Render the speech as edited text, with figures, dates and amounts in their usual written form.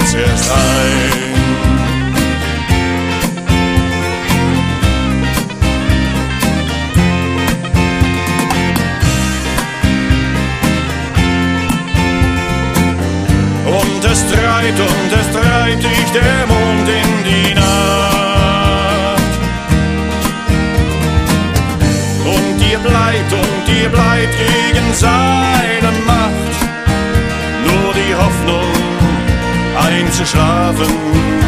jetzt erst ein. Und es treibt dich der Mond in die Nacht. Und dir bleibt gegen seine Macht nur die Hoffnung einzuschlafen.